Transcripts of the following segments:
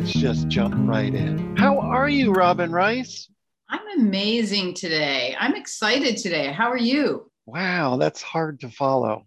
let's just jump right in. How are you, Robin Rice? I'm amazing today. I'm excited today. How are you? Wow, that's hard to follow.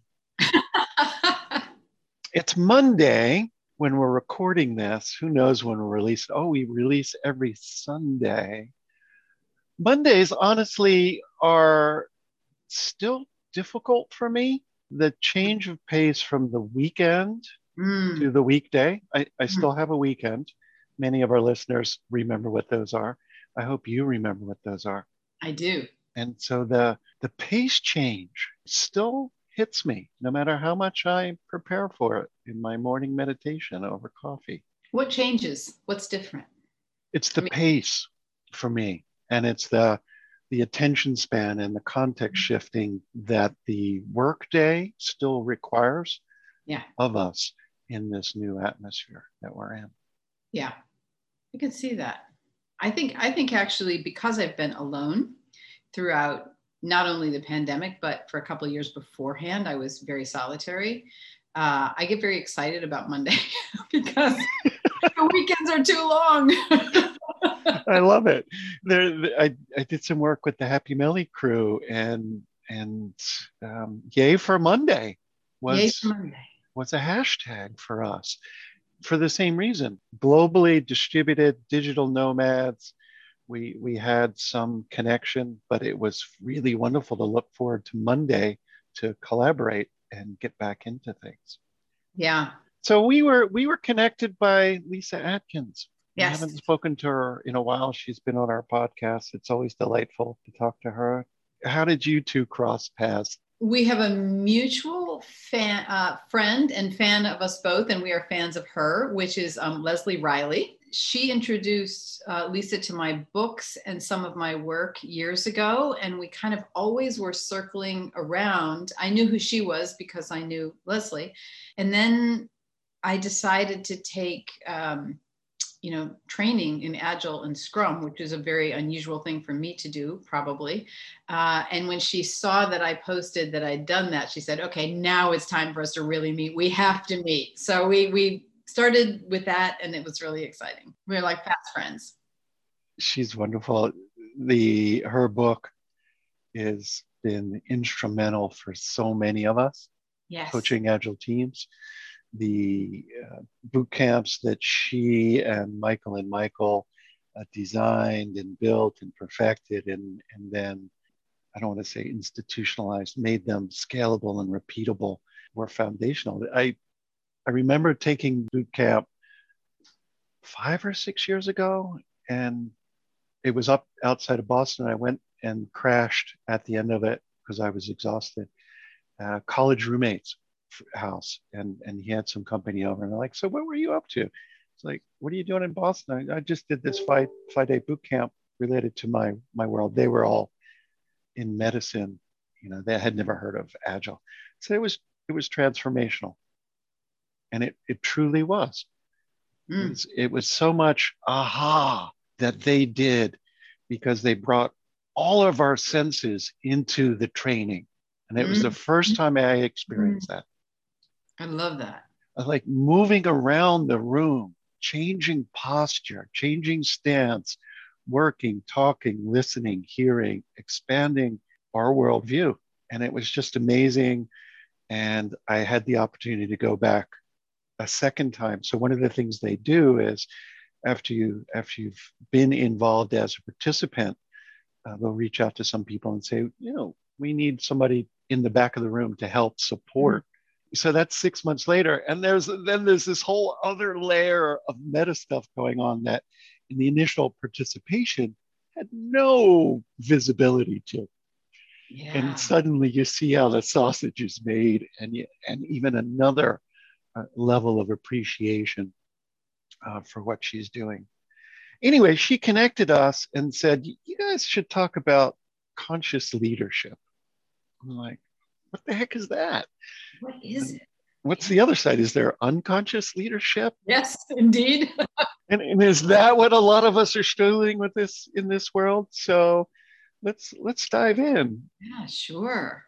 It's Monday when we're recording this. Who knows when we'll release? Oh, we release every Sunday. Mondays, honestly, are still difficult for me. The change of pace from the weekend to Mm, the weekday. I mm, still have a weekend. Many of our listeners remember what those are. I hope you remember what those are. I do. And so the pace change still hits me no matter how much I prepare for it in my morning meditation over coffee. What changes? What's different? It's I the mean, pace for me, and it's the attention span and the context shifting that the workday still requires yeah, of us in this new atmosphere that we're in. yeah, I can see that. I think actually because I've been alone throughout not only the pandemic, but for a couple of years beforehand, I was very solitary. I get very excited about Monday because the weekends are too long. I love it. I did some work with the Happy Melly crew, and yay for Monday Yay for was Monday. was a hashtag for us for the same reason. Globally distributed digital nomads. We had some connection, but it was really wonderful to look forward to Monday to collaborate and get back into things. Yeah. So we were connected by Lisa Atkins. We Yes. haven't spoken to her in a while. She's been on our podcast. It's always delightful to talk to her. How did you two cross paths? We have a mutual friend and fan of us both, and we are fans of her, which is Leslie Riley. She introduced Lisa to my books and some of my work years ago, and we kind of always were circling around. I knew who she was because I knew Leslie. And then I decided to take training in Agile and Scrum, which is a very unusual thing for me to do, probably. And when she saw that I posted that I'd done that, she said, "Okay, now it's time for us to really meet. We have to meet." So we started with that, and it was really exciting. We're like fast friends. She's wonderful. The her book has been instrumental for so many of us Yes. coaching agile teams. The boot camps that she and Michael designed and built and perfected, and then I don't want to say institutionalized, made them scalable and repeatable, were foundational. I remember taking boot camp 5 or 6 years ago, and it was up outside of Boston. I went and crashed at the end of it because I was exhausted. College roommates house, and he had some company over, and I'm like, "So what were you up to?" It's like, "What are you doing in Boston?" I just did this five day boot camp related to my world. They were all in medicine. They had never heard of agile, so it was transformational, and it truly was. It Mm. was it was so much aha that they did because they brought all of our senses into the training, and it was the Mm. first time I Mm. experienced that. I love that. Like moving around the room, changing posture, changing stance, working, talking, listening, hearing, expanding our worldview. And it was just amazing. And I had the opportunity to go back a second time. So one of the things they do is after you've been involved as a participant, they'll reach out to some people and say, we need somebody in the back of the room to help Mm. support. So that's 6 months later, and there's this whole other layer of meta stuff going on that in the initial participation had no visibility to. And Yeah. suddenly you see how the sausage is made, and even another level of appreciation for what she's doing. Anyway, she connected us and said, "You guys should talk about conscious leadership." I'm like, "What the heck is that? What is And it? what's Yeah. the other side? Is there unconscious leadership? Yes, indeed. And is that what a lot of us are struggling with this in this world? So let's dive in. Yeah, sure.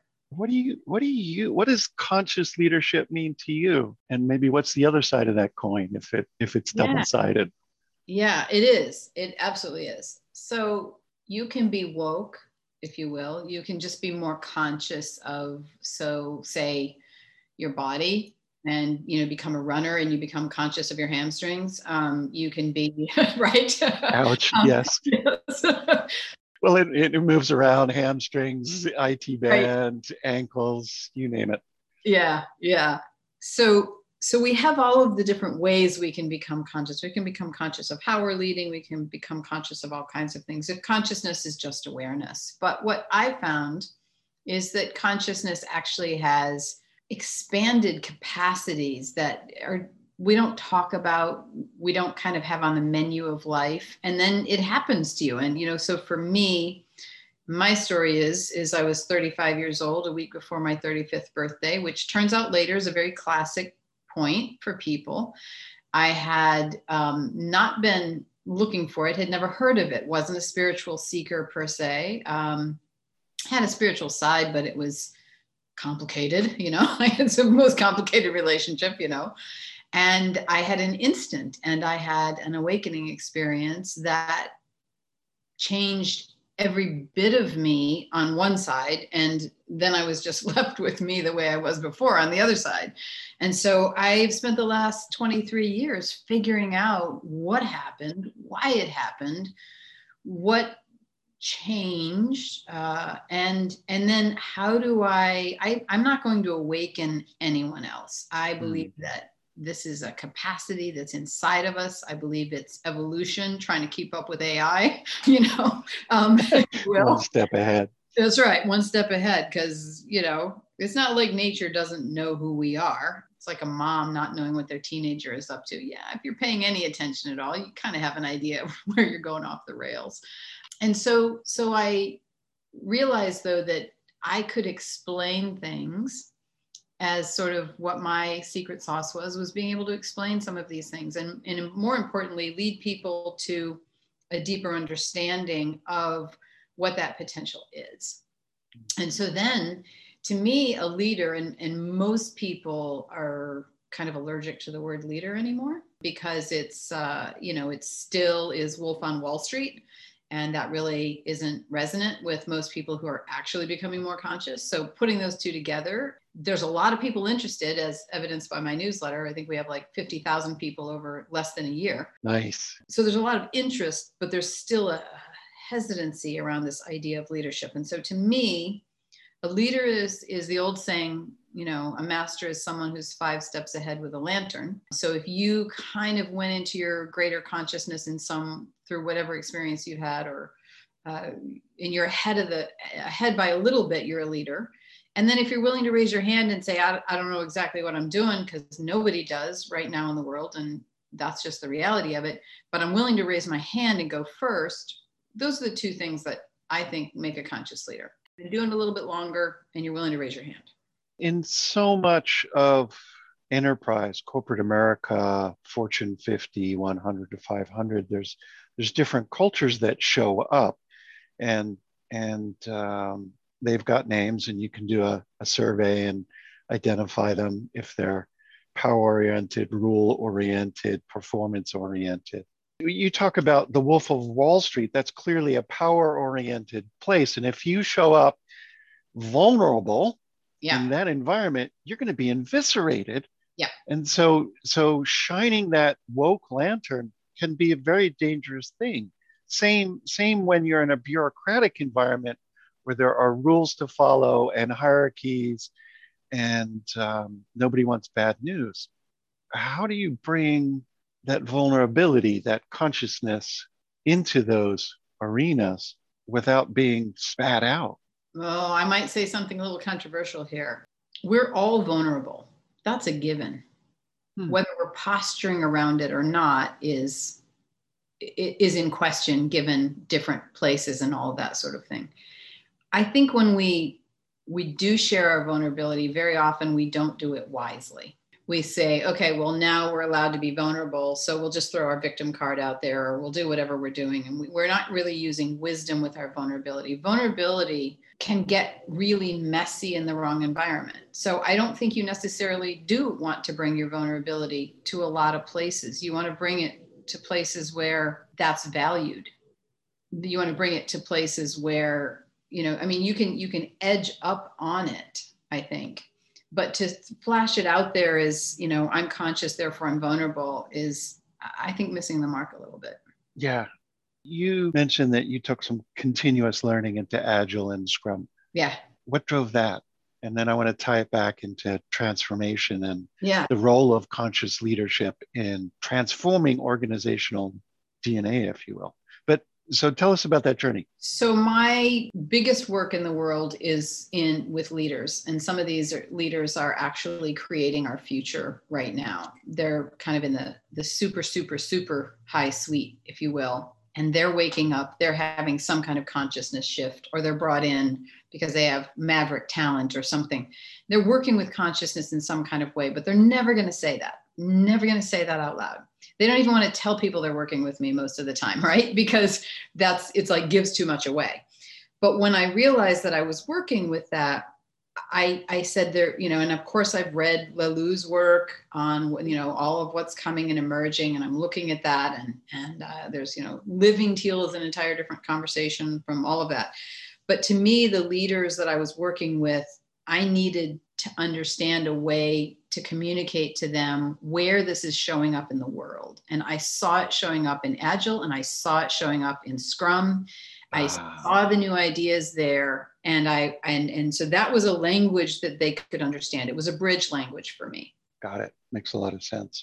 What does conscious leadership mean to you? And maybe what's the other side of that coin if it's Yeah. double-sided? Yeah, it is. It absolutely is. So you can be woke, if you will. You can just be more conscious of, so say, your body, and become a runner and you become conscious of your hamstrings. You can be right. Ouch. um, Yes. yes. Well, it moves around hamstrings, IT Right. band, ankles, you name it. Yeah, yeah. So we have all of the different ways we can become conscious. We can become conscious of how we're leading. We can become conscious of all kinds of things. If consciousness is just awareness. But what I found is that consciousness actually has expanded capacities that are we don't talk about, we don't kind of have on the menu of life. And then it happens to you. And so for me, my story is I was 35 years old a week before my 35th birthday, which turns out later is a very classic point for people. I had not been looking for it, had never heard of it, wasn't a spiritual seeker per se. Had a spiritual side, but it was complicated. I had the most complicated relationship. And I had an instant, and I had an awakening experience that changed every bit of me on one side, and then I was just left with me the way I was before on the other side. And so I've spent the last 23 years figuring out what happened, why it happened, what changed, and then how do I'm not going to awaken anyone else. I believe that this is a capacity that's inside of us. I believe it's evolution trying to keep up with AI, One well, step ahead. that's right. One step ahead. Cause it's not like nature doesn't know who we are. It's like a mom not knowing what their teenager is up to. Yeah. If you're paying any attention at all, you kind of have an idea of where you're going off the rails. And so I realized though that I could explain things, as sort of what my secret sauce was being able to explain some of these things, and more importantly, lead people to a deeper understanding of what that potential is. And so then, to me, a leader, and most people are kind of allergic to the word leader anymore, because it's it still is Wolf on Wall Street, and that really isn't resonant with most people who are actually becoming more conscious. So putting those two together, there's a lot of people interested, as evidenced by my newsletter. I think we have like 50,000 people over less than a year. Nice. So there's a lot of interest, but there's still a hesitancy around this idea of leadership. And so to me, a leader is the old saying, a master is someone who's 5 steps ahead with a lantern. So if you kind of went into your greater consciousness through whatever experience you had, or in your ahead by a little bit, you're a leader. And then if you're willing to raise your hand and say, I don't know exactly what I'm doing, because nobody does right now in the world, and that's just the reality of it, but I'm willing to raise my hand and go first. Those are the two things that I think make a conscious leader. You're doing it a little bit longer and you're willing to raise your hand. In so much of enterprise, corporate America, Fortune 50, 100 to 500, there's different cultures that show up, and they've got names, and you can do a survey and identify them if they're power-oriented, rule-oriented, performance-oriented. You talk about the Wolf of Wall Street. That's clearly a power-oriented place. And if you show up vulnerable in that environment, you're going to be eviscerated. Yeah. And so shining that woke lantern can be a very dangerous thing. Same when you're in a bureaucratic environment where there are rules to follow and hierarchies, and nobody wants bad news. How do you bring that vulnerability, that consciousness into those arenas without being spat out? Oh, I might say something a little controversial here. We're all vulnerable. That's a given. Whether we're posturing around it or not is in question, given different places and all of that sort of thing. I think when we do share our vulnerability, very often we don't do it wisely. We say, okay, well, now we're allowed to be vulnerable, so we'll just throw our victim card out there, or we'll do whatever we're doing. And we're not really using wisdom with our vulnerability. Vulnerability can get really messy in the wrong environment. So I don't think you necessarily do want to bring your vulnerability to a lot of places. You want to bring it to places where that's valued. You want to bring it to places where, I mean, you can edge up on it, I think. But to flash it out there as, I'm conscious, therefore I'm vulnerable, is, I think, missing the mark a little bit. Yeah. You mentioned that you took some continuous learning into Agile and Scrum. Yeah. What drove that? And then I want to tie it back into transformation and yeah. the role of conscious leadership in transforming organizational DNA, if you will. But so tell us about that journey. So my biggest work in the world is with leaders. And some of these leaders are actually creating our future right now. They're kind of in the super, super, super high suite, if you will. And they're waking up, they're having some kind of consciousness shift, or they're brought in because they have maverick talent or something. They're working with consciousness in some kind of way, but they're never going to say that. Never going to say that out loud. They don't even want to tell people they're working with me most of the time, right? Because it's like gives too much away. But when I realized that I was working with that, I said there, and of course I've read Laloux's work on, all of what's coming and emerging, and I'm looking at that, and there's, living teal is an entire different conversation from all of that. But to me, the leaders that I was working with, I needed to understand a way to communicate to them where this is showing up in the world. And I saw it showing up in Agile, and I saw it showing up in Scrum. I saw the new ideas there. And so that was a language that they could understand. It was a bridge language for me. Got it. Makes a lot of sense.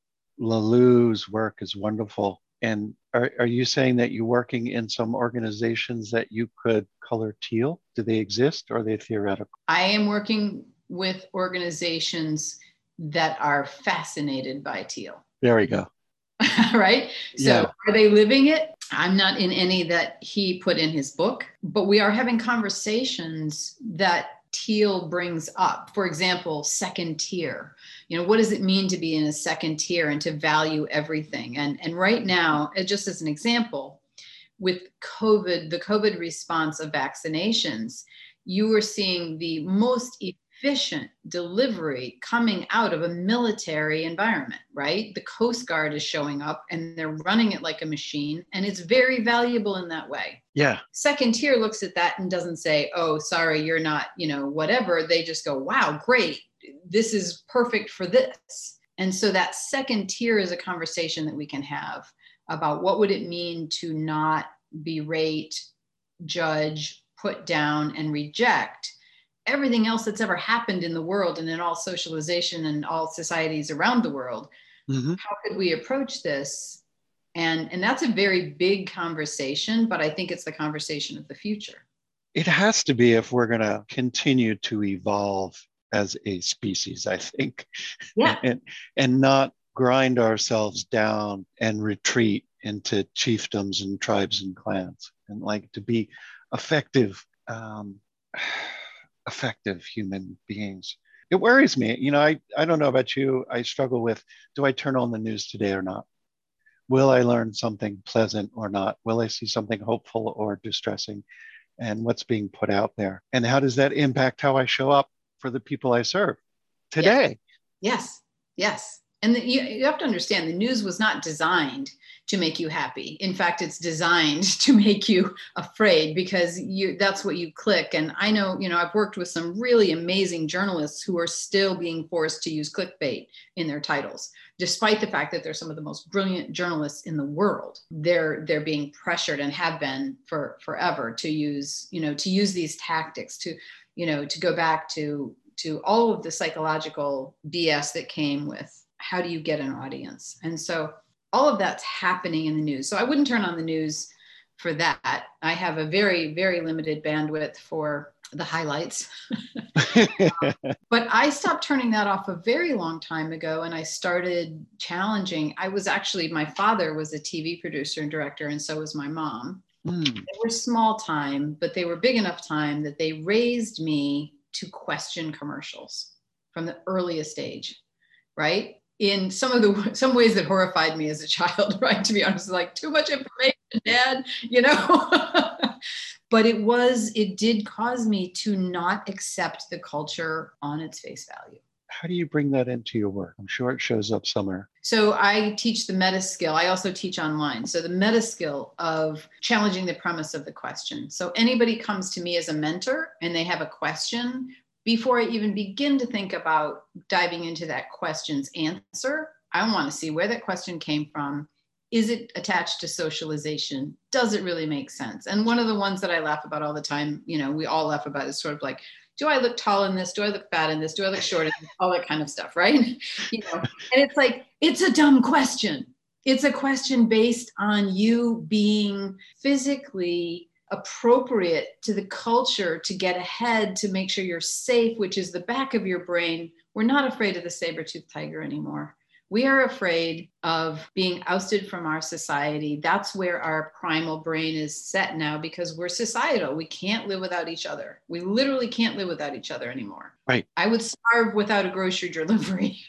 Laloux's work is wonderful. And are you saying that you're working in some organizations that you could color teal? Do they exist, or are they theoretical? I am working with organizations that are fascinated by teal. There we go. Right? So Are they living it? I'm not in any that he put in his book, but we are having conversations that teal brings up. For example, second tier. What does it mean to be in a second tier and to value everything? And right now, just as an example, with COVID, the COVID response of vaccinations, you were seeing the most efficient delivery coming out of a military environment, right? The Coast Guard is showing up and they're running it like a machine, and it's very valuable in that way. Yeah. Second tier looks at that and doesn't say, oh, sorry, you're not, whatever. They just go, wow, great. This is perfect for this. And so that second tier is a conversation that we can have about what would it mean to not berate, judge, put down, and reject everything else that's ever happened in the world and in all socialization and all societies around the world. Mm-hmm. How could we approach this? And that's a very big conversation, but I think it's the conversation of the future. It has to be if we're going to continue to evolve as a species, I think. Yeah. And not grind ourselves down and retreat into chiefdoms and tribes and clans, and like to be effective human beings. It worries me. I don't know about you. I struggle with, do I turn on the news today or not? Will I learn something pleasant or not? Will I see something hopeful or distressing? And what's being put out there? And how does that impact how I show up for the people I serve today? Yes. And you have to understand, the news was not designed to make you happy. In fact, it's designed to make you afraid, because that's what you click. And I know, I've worked with some really amazing journalists who are still being forced to use clickbait in their titles, despite the fact that they're some of the most brilliant journalists in the world. They're being pressured, and have been for forever, to use these tactics to go back to all of the psychological BS that came with how do you get an audience. And so all of that's happening in the news. So I wouldn't turn on the news for that. I have a very, very limited bandwidth for the highlights. But I stopped turning that off a very long time ago, and I started challenging. My father was a TV producer and director, and so was my mom. They were small time, but they were big enough time that they raised me to question commercials from the earliest age, right? In some ways that horrified me as a child, right? To be honest, like, too much information, Dad, But it did cause me to not accept the culture on its face value. How do you bring that into your work? I'm sure it shows up somewhere. So I teach the meta skill. I also teach online. So the meta skill of challenging the premise of the question. So anybody comes to me as a mentor and they have a question, before I even begin to think about diving into that question's answer, I want to see where that question came from. Is it attached to socialization? Does it really make sense? And one of the ones that I laugh about all the time, we all laugh about, is sort of like, do I look tall in this? Do I look fat in this? Do I look short in this? All that kind of stuff, right? And it's like, it's a dumb question. It's a question based on you being physically appropriate to the culture to get ahead, to make sure you're safe, which is the back of your brain. We're not afraid of the saber-toothed tiger anymore. We are afraid of being ousted from our society. That's where our primal brain is set now, because we're societal. We can't live without each other. We literally can't live without each other anymore. Right. I would starve without a grocery delivery,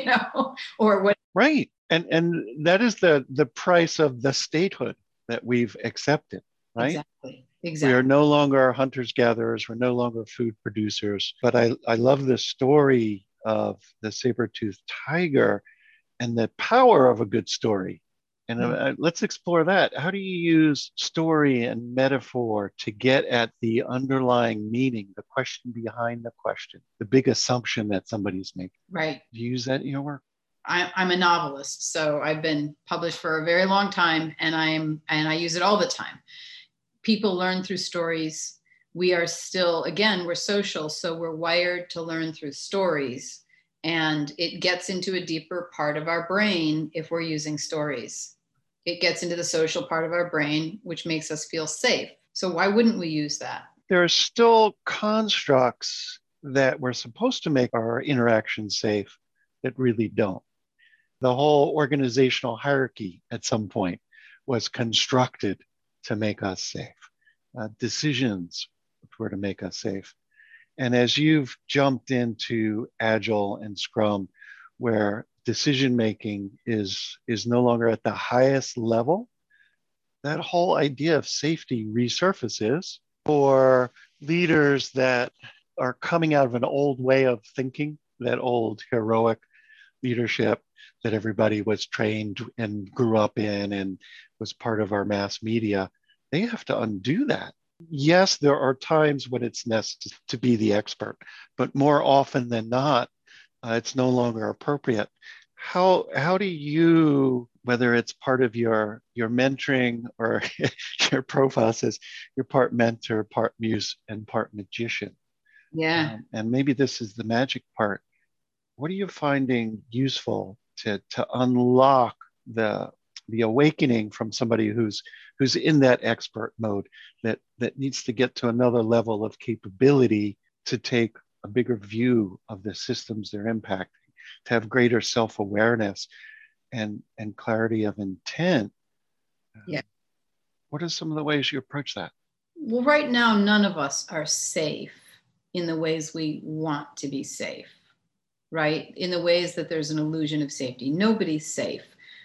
or what. Right. And that is the price of the statehood that we've accepted, right? Exactly. We are no longer hunters gatherers. We're no longer food producers. But I love the story of the saber-toothed tiger and the power of a good story. And let's explore that. How do you use story and metaphor to get at the underlying meaning, the question behind the question, the big assumption that somebody's making? Right. Do you use that in your work? I'm a novelist, so I've been published for a very long time, and I use it all the time. People learn through stories. We are still, again, we're social, so we're wired to learn through stories. And it gets into a deeper part of our brain if we're using stories. It gets into the social part of our brain, which makes us feel safe. So why wouldn't we use that? There are still constructs that we're supposed to make our interactions safe that really don't. The whole organizational hierarchy at some point was constructed to make us safe. Decisions were to make us safe. And as you've jumped into Agile and Scrum, where decision-making is no longer at the highest level, that whole idea of safety resurfaces for leaders that are coming out of an old way of thinking, that old heroic leadership that everybody was trained and grew up in and was part of our mass media. They have to undo that. Yes, there are times when it's necessary to be the expert, but more often than not, it's no longer appropriate. How do you, whether it's part of your mentoring or your profile says you're part mentor, part muse, and part magician. Yeah. And maybe this is the magic part. What are you finding useful to unlock the awakening from somebody who's in that expert mode that needs to get to another level of capability to take a bigger view of the systems they're impacting, to have greater self-awareness and clarity of intent? Yeah. What are some of the ways you approach that? Well, right now, none of us are safe in the ways we want to be safe, right? In the ways that there's an illusion of safety. Nobody's safe.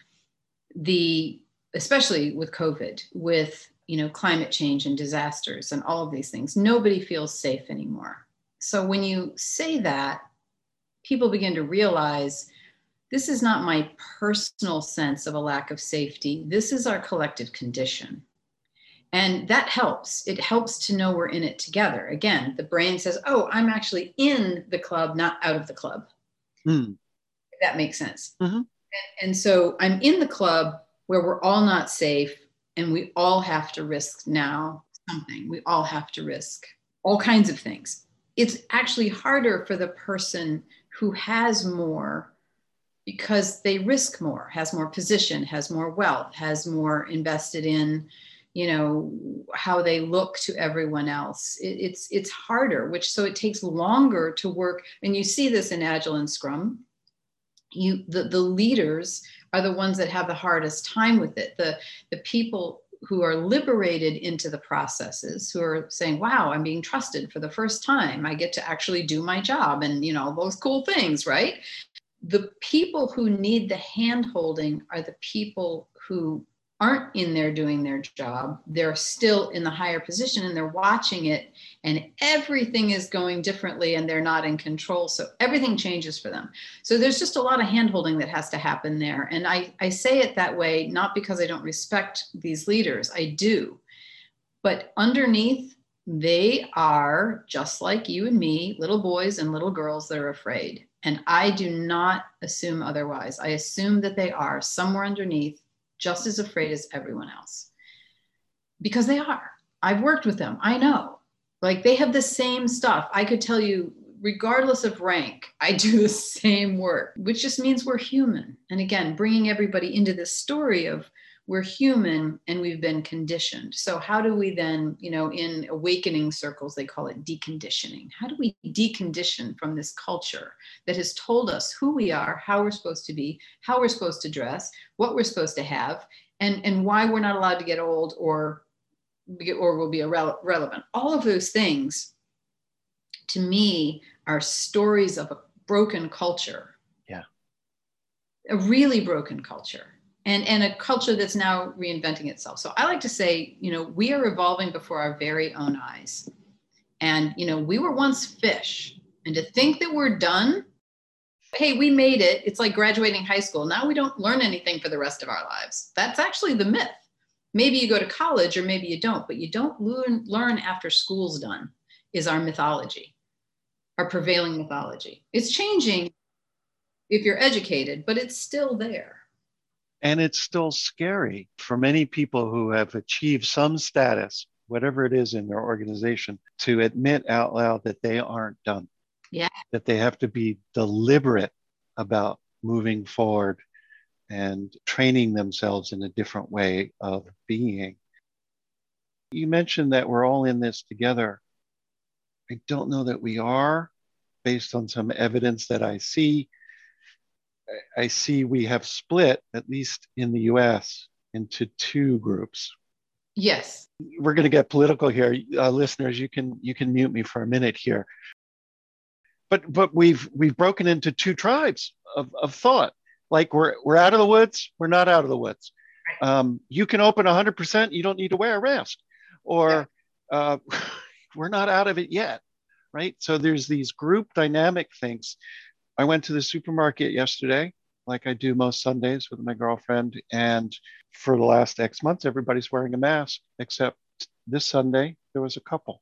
Especially with COVID, with climate change and disasters and all of these things, nobody feels safe anymore. So when you say that, people begin to realize this is not my personal sense of a lack of safety. This is our collective condition. And that helps. It helps to know we're in it together. Again, the brain says, oh, I'm actually in the club, not out of the club. If that makes sense. Mm-hmm. And so I'm in the club where we're all not safe, and we all have to risk now something. We all have to risk all kinds of things. It's actually harder for the person who has more because they risk more, has more position, has more wealth, has more invested in, how they look to everyone else. It's harder, so it takes longer to work. And you see this in Agile and Scrum. The leaders are the ones that have the hardest time with it. The people who are liberated into the processes, who are saying, wow, I'm being trusted for the first time. I get to actually do my job and, those cool things, right? The people who need the hand holding are the people who aren't in there doing their job. They're still in the higher position and they're watching it, and everything is going differently and they're not in control. So everything changes for them. So there's just a lot of handholding that has to happen there. And I say it that way, not because I don't respect these leaders, I do. But underneath, they are just like you and me, little boys and little girls that are afraid. And I do not assume otherwise. I assume that they are somewhere underneath just as afraid as everyone else, because they are. I've worked with them. I know, like, they have the same stuff. I could tell you, regardless of rank, I do the same work, which just means we're human. And again, bringing everybody into this story of we're human and we've been conditioned. So how do we then, in awakening circles, they call it deconditioning. How do we decondition from this culture that has told us who we are, how we're supposed to be, how we're supposed to dress, what we're supposed to have, and why we're not allowed to get old or will be irrelevant. All of those things, to me, are stories of a broken culture. Yeah. A really broken culture. And a culture that's now reinventing itself. So I like to say, we are evolving before our very own eyes. And, we were once fish. And to think that we're done, hey, we made it. It's like graduating high school. Now we don't learn anything for the rest of our lives. That's actually the myth. Maybe you go to college or maybe you don't, but you don't learn after school's done, is our mythology, our prevailing mythology. It's changing if you're educated, but it's still there. And it's still scary for many people who have achieved some status, whatever it is in their organization, to admit out loud that they aren't done. Yeah. That they have to be deliberate about moving forward and training themselves in a different way of being. You mentioned that we're all in this together. I don't know that we are, based on some evidence that I see. I see we have split, at least in the US, into two groups. Yes. We're going to get political here. Listeners, you can mute me for a minute here. But we've broken into two tribes of thought. Like we're out of the woods, we're not out of the woods. You can open 100%, you don't need to wear a mask. Or we're not out of it yet, right? So there's these group dynamic things. I went to the supermarket yesterday, like I do most Sundays with my girlfriend. And for the last X months, everybody's wearing a mask, except this Sunday, there was a couple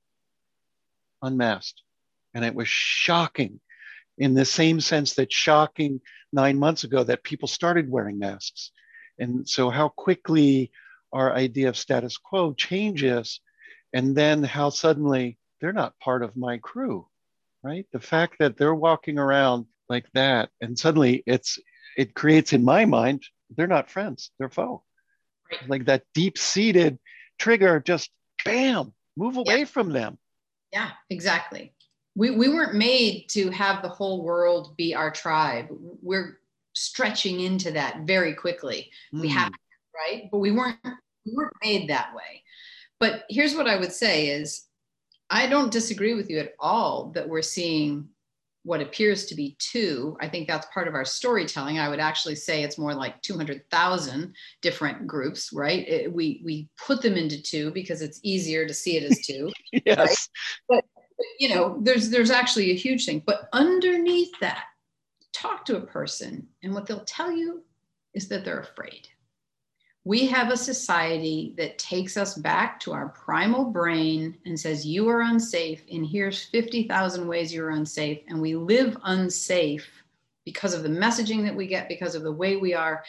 unmasked. And it was shocking, in the same sense that shocking 9 months ago that people started wearing masks. And so how quickly our idea of status quo changes, and then how suddenly they're not part of my crew, right? The fact that they're walking around like that, and suddenly it creates in my mind, they're not friends, they're foe. Right. Like that deep-seated trigger, just bam, move away from them. Yeah, exactly. We weren't made to have the whole world be our tribe. We're stretching into that very quickly. We have, right? But we weren't made that way. But here's what I would say is, I don't disagree with you at all that we're seeing what appears to be two. I think that's part of our storytelling. I would actually say it's more like 200,000 different groups, right? We put them into two because it's easier to see it as two. Yes. Right? But there's actually a huge thing. But underneath that, talk to a person, and what they'll tell you is that they're afraid. We have a society that takes us back to our primal brain and says, you are unsafe, and here's 50,000 ways you're unsafe. And we live unsafe because of the messaging that we get, because of the way we are.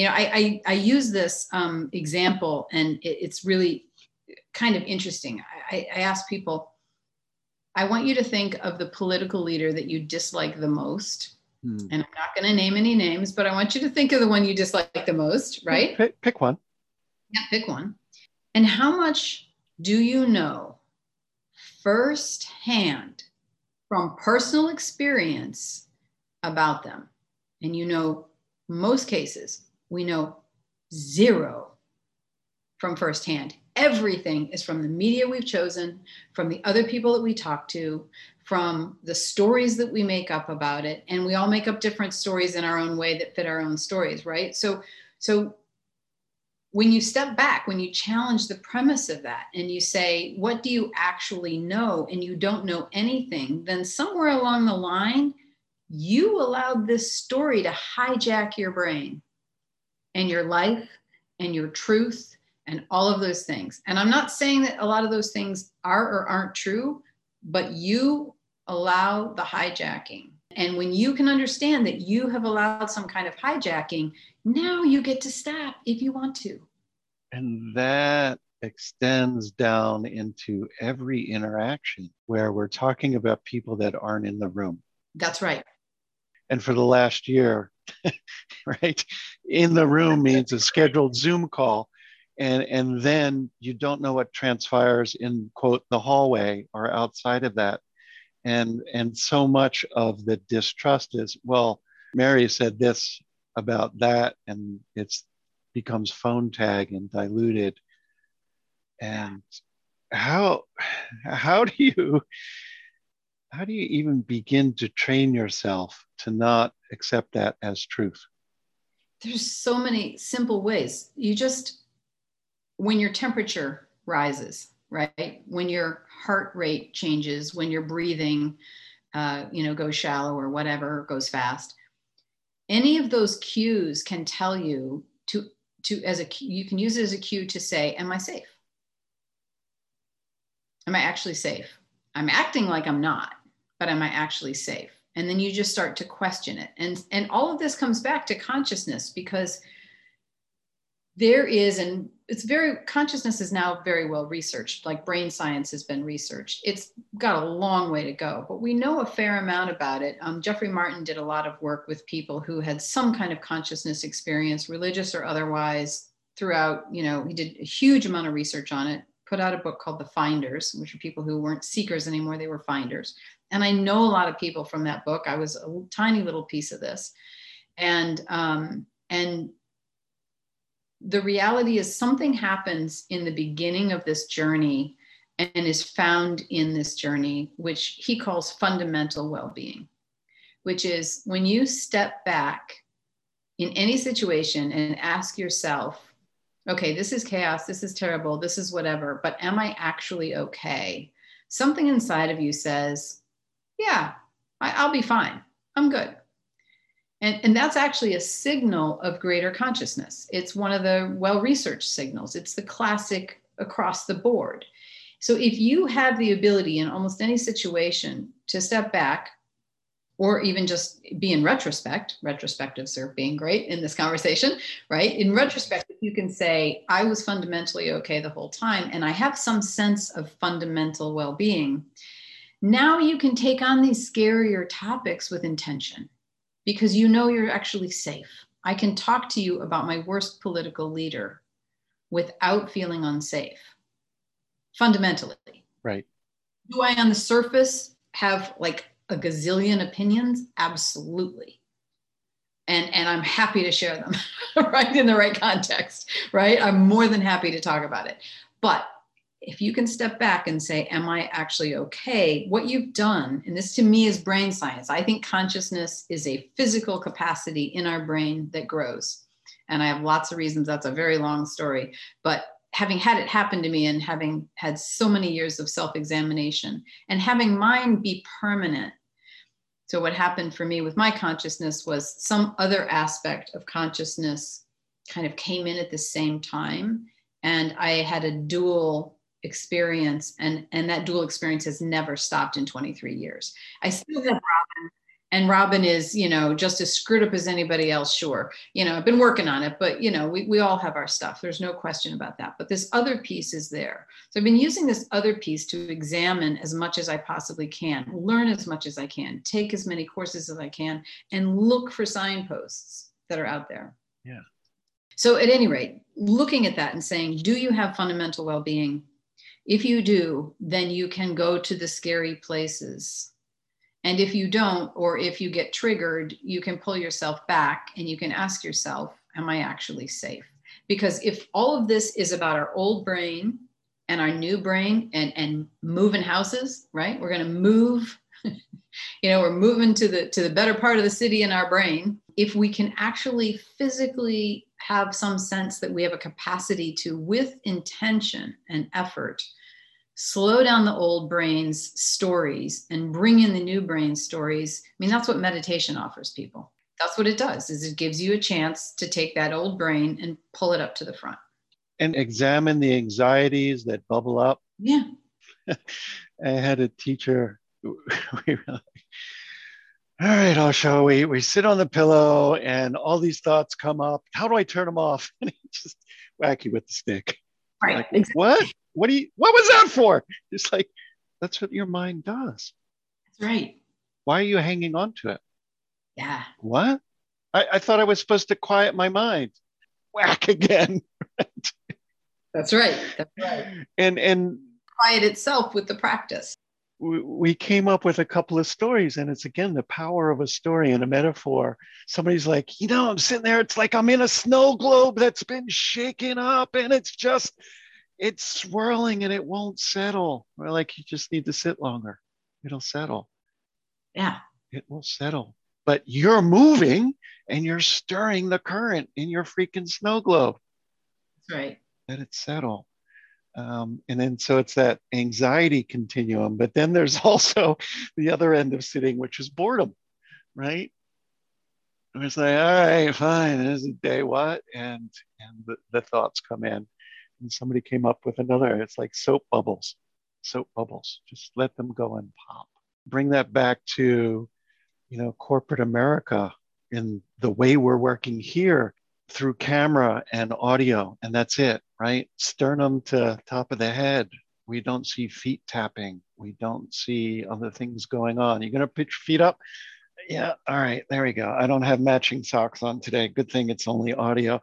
I use this example, and it's really kind of interesting. I ask people, I want you to think of the political leader that you dislike the most. And I'm not going to name any names, but I want you to think of the one you dislike the most, right? Pick one. Yeah, pick one. And how much do you know firsthand from personal experience about them? And most cases, we know zero from firsthand. Everything is from the media we've chosen, from the other people that we talk to, from the stories that we make up about it. And we all make up different stories in our own way that fit our own stories, right? So when you step back, when you challenge the premise of that and you say, what do you actually know? And you don't know anything, then somewhere along the line, you allowed this story to hijack your brain and your life and your truth and all of those things. And I'm not saying that a lot of those things are or aren't true, but you allow the hijacking. And when you can understand that you have allowed some kind of hijacking, now you get to stop if you want to. And that extends down into every interaction where we're talking about people that aren't in the room. That's right. And for the last year, right, in the room means a scheduled Zoom call. And then you don't know what transpires in, quote, the hallway or outside of that. And so much of the distrust is, well, Mary said this about that, and it's becomes phone tag and diluted. And how do you even begin to train yourself to not accept that as truth? There's so many simple ways. You just, when your temperature rises, right? When your heart rate changes, when your breathing, goes shallow or whatever, goes fast, any of those cues can tell you you can use it as a cue to say, am I safe? Am I actually safe? I'm acting like I'm not, but am I actually safe? And then you just start to question it. And all of this comes back to consciousness, because consciousness is now very well researched, like brain science has been researched. It's got a long way to go, but we know a fair amount about it. Jeffrey Martin did a lot of work with people who had some kind of consciousness experience, religious or otherwise, throughout, he did a huge amount of research on it, put out a book called The Finders, which are people who weren't seekers anymore, they were finders. And I know a lot of people from that book. I was a tiny little piece of this. And the reality is something happens in the beginning of this journey and is found in this journey, which he calls fundamental well-being, which is when you step back in any situation and ask yourself, okay, this is chaos, this is terrible, this is whatever, but am I actually okay? Something inside of you says, yeah, I'll be fine. I'm good. And that's actually a signal of greater consciousness. It's one of the well-researched signals. It's the classic across the board. So if you have the ability in almost any situation to step back, or even just be in retrospect, retrospectives are being great in this conversation, right? In retrospect, you can say, I was fundamentally okay the whole time, and I have some sense of fundamental well-being. Now you can take on these scarier topics with intention, because you know you're actually safe. I can talk to you about my worst political leader without feeling unsafe, fundamentally. Right. Do I, on the surface, have like a gazillion opinions? Absolutely. And I'm happy to share them, right? In the right context, right? I'm more than happy to talk about it. But if you can step back and say, am I actually okay? What you've done, and this to me is brain science. I think consciousness is a physical capacity in our brain that grows. And I have lots of reasons. That's a very long story. But having had it happen to me and having had so many years of self-examination and having mine be permanent. So what happened for me with my consciousness was some other aspect of consciousness kind of came in at the same time. And I had a dual experience, and that dual experience has never stopped in 23 years. I still have Robin, and Robin is, just as screwed up as anybody else, sure. I've been working on it, but we all have our stuff. There's no question about that. But this other piece is there. So I've been using this other piece to examine as much as I possibly can, learn as much as I can, take as many courses as I can, and look for signposts that are out there. Yeah. So at any rate, looking at that and saying, do you have fundamental well-being? If you do, then you can go to the scary places. And if you don't, or if you get triggered, you can pull yourself back and you can ask yourself, am I actually safe? Because if all of this is about our old brain and our new brain and moving houses, right? We're going to move, we're moving to the better part of the city in our brain. If we can actually physically have some sense that we have a capacity to, with intention and effort, slow down the old brain's stories and bring in the new brain stories. I mean, that's what meditation offers people. That's what it does, is it gives you a chance to take that old brain and pull it up to the front. And examine the anxieties that bubble up. Yeah. I had a teacher, we were like, all right, Osho, we sit on the pillow and all these thoughts come up. How do I turn them off? And he just whack you with the stick. Right. Like, exactly. What was that for? It's like, that's what your mind does. That's right. Why are you hanging on to it? Yeah. What? I thought I was supposed to quiet my mind. Whack again. That's right. That's right. And Quiet itself with the practice. We came up with a couple of stories, and it's again the power of a story and a metaphor. Somebody's like, I'm sitting there, it's like I'm in a snow globe that's been shaken up and it's swirling and it won't settle. We're like, you just need to sit longer. It'll settle. Yeah. It will settle. But you're moving and you're stirring the current in your freaking snow globe. That's right. Let it settle. And then so it's that anxiety continuum, but then there's also the other end of sitting, which is boredom, right? And it's like, all right, fine, this is day what? And the thoughts come in. And somebody came up with another, it's like soap bubbles. Just let them go and pop. Bring that back to, corporate America in the way we're working here through camera and audio, and that's it, right? Sternum to top of the head. We don't see feet tapping. We don't see other things going on. You're going to put your feet up? Yeah, all right, there we go. I don't have matching socks on today. Good thing it's only audio.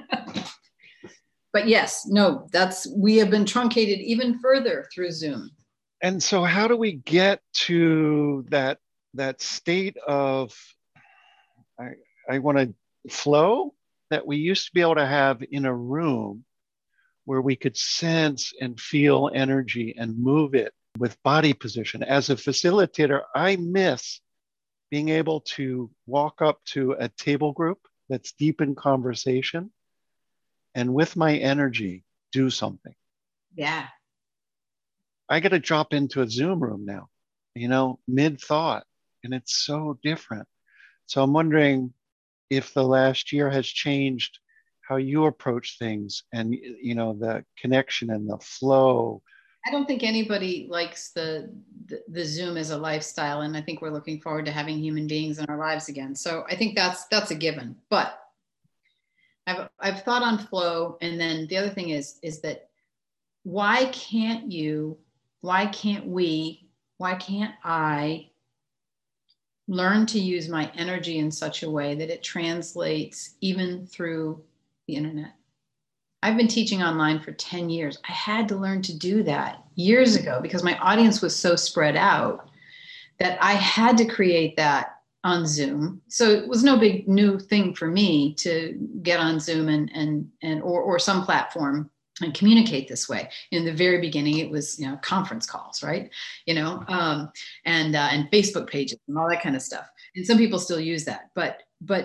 But yes, no, we have been truncated even further through Zoom. And so how do we get to that state of, I want to flow that we used to be able to have in a room where we could sense and feel energy and move it with body position. As a facilitator, I miss being able to walk up to a table group that's deep in conversation and with my energy, do something. Yeah. I got to drop into a Zoom room now, mid thought, and it's so different. So I'm wondering if the last year has changed how you approach things and, the connection and the flow. I don't think anybody likes the Zoom as a lifestyle. And I think we're looking forward to having human beings in our lives again. So I think that's a given, but I've thought on flow. And then the other thing is that why can't I learn to use my energy in such a way that it translates even through the internet? I've been teaching online for 10 years. I had to learn to do that years ago because my audience was so spread out that I had to create that on Zoom. So it was no big new thing for me to get on Zoom or some platform and communicate this way. In the very beginning, it was, conference calls, right? And Facebook pages and all that kind of stuff. And some people still use that, but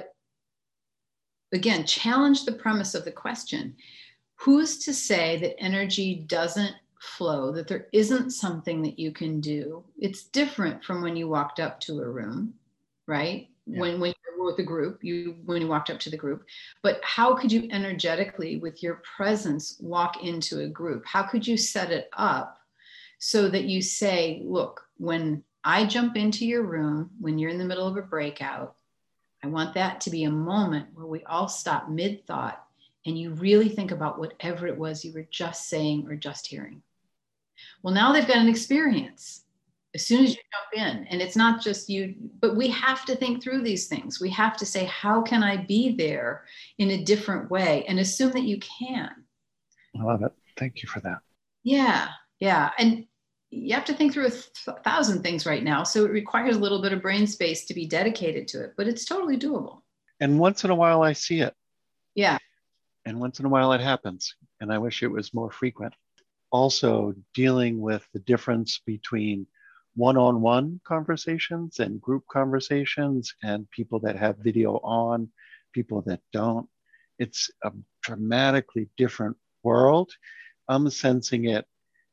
again, challenge the premise of the question. Who's to say that energy doesn't flow, that there isn't something that you can do? It's different from when you walked up to a room, right? Yeah. When you were with the group, when you walked up to the group. But how could you energetically, with your presence, walk into a group? How could you set it up so that you say, look, when I jump into your room, when you're in the middle of a breakout, I want that to be a moment where we all stop mid-thought and you really think about whatever it was you were just saying or just hearing. Well, now they've got an experience as soon as you jump in. And it's not just you, but we have to think through these things. We have to say, how can I be there in a different way? And assume that you can. I love it. Thank you for that. Yeah. And you have to think through 1,000 things right now. So it requires a little bit of brain space to be dedicated to it, but it's totally doable. And once in a while I see it. Yeah. And once in a while it happens. And I wish it was more frequent. Also dealing with the difference between one-on-one conversations and group conversations and people that have video on, people that don't. It's a dramatically different world. I'm sensing it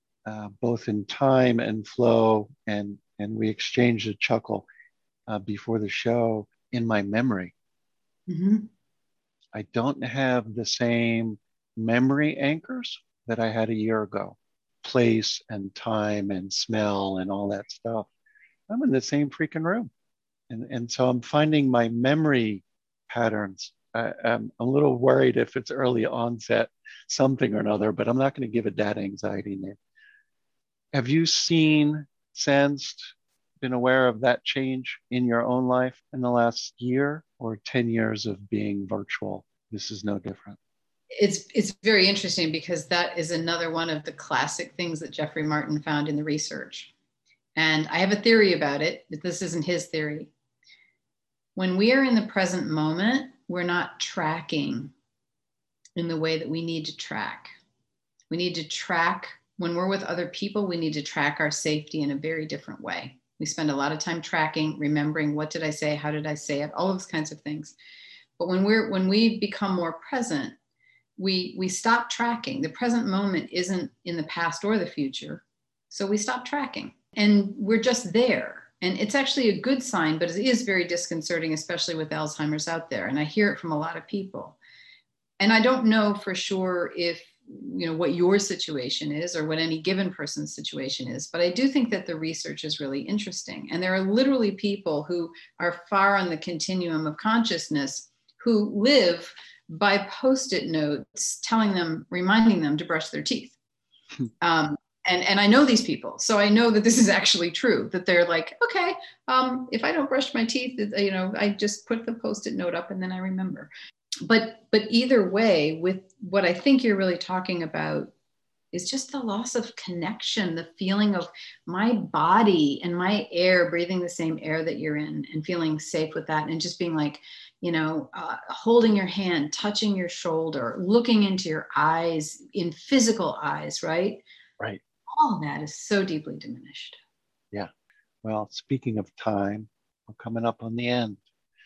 both in time and flow, and we exchanged a chuckle before the show in my memory. Mm-hmm. I don't have the same memory anchors that I had a year ago, place and time and smell and all that stuff. I'm in the same freaking room. And so I'm finding my memory patterns. I'm a little worried if it's early onset, something or another, but I'm not going to give it that anxiety name. Have you seen, sensed, been aware of that change in your own life in the last year or 10 years of being virtual? This is no different. It's very interesting because that is another one of the classic things that Jeffrey Martin found in the research. And I have a theory about it, but this isn't his theory. When we are in the present moment, we're not tracking in the way that we need to track. We need to track when we're with other people, we need to track our safety in a very different way. We spend a lot of time tracking, remembering what did I say, how did I say it, all those kinds of things. But when we become more present, we stop tracking. The present moment isn't in the past or the future. So we stop tracking and we're just there. And it's actually a good sign, but it is very disconcerting, especially with Alzheimer's out there. And I hear it from a lot of people. And I don't know for sure if, what your situation is or what any given person's situation is, but I do think that the research is really interesting. And there are literally people who are far on the continuum of consciousness who live by Post-it notes reminding them to brush their teeth. And I know these people, so I know that this is actually true, that they're like, okay, if I don't brush my teeth, I just put the Post-it note up and then I remember. But either way, with what I think you're really talking about is just the loss of connection, the feeling of my body and my air, breathing the same air that you're in and feeling safe with that. And just being like, holding your hand, touching your shoulder, looking into your eyes in physical eyes, right? Right. All of that is so deeply diminished. Yeah. Well, speaking of time, we're coming up on the end.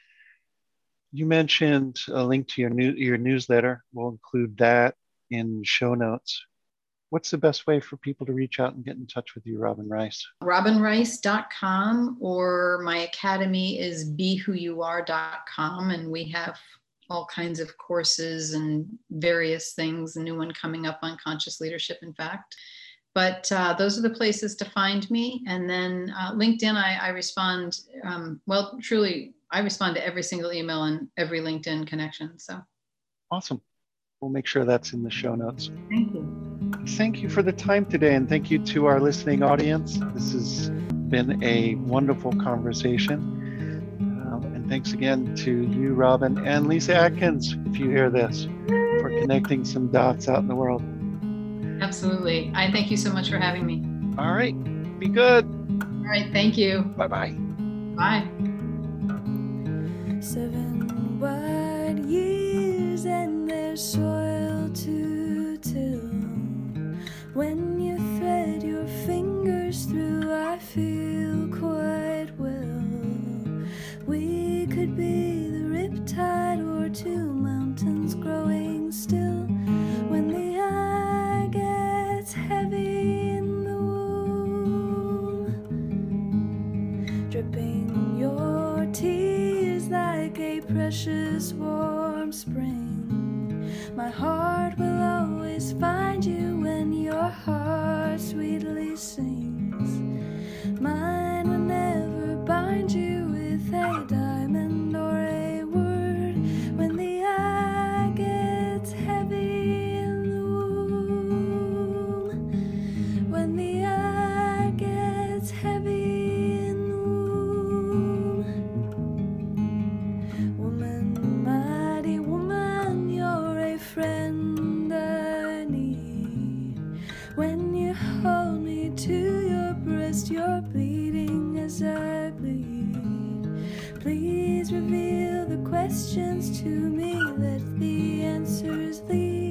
You mentioned a link to your newsletter. We'll include that in show notes. What's the best way for people to reach out and get in touch with you, Robin Rice? RobinRice.com, or my academy is BeWhoYouAre.com, and we have all kinds of courses and various things, a new one coming up on conscious leadership, in fact. But those are the places to find me. And then LinkedIn, I respond, truly, I respond to every single email and every LinkedIn connection. So awesome. We'll make sure that's in the show notes. Thank you. Thank you for the time today. And thank you to our listening audience. This has been a wonderful conversation. And thanks again to you, Robin, and Lisa Atkins, if you hear this, for connecting some dots out in the world. Absolutely. I thank you so much for having me. All right. Be good. All right. Thank you. Bye-bye. Bye. 7 wide years and there's soil to till. When you thread your fingers through, I feel quite well. We could be the riptide or 2 mountains growing still. When the eye gets heavy in the womb, dripping your tears like a precious warm spring. My heart will always find you when your heart sweetly sings. Mine will never bind you with a diamond or a word. When the eye gets heavy in the womb, when the eye gets heavy in the womb. Woman, mighty woman, you're a friend I need. When you hold me to your breast, you're bleeding as I bleed. Please reveal the questions to me, let the answers lead.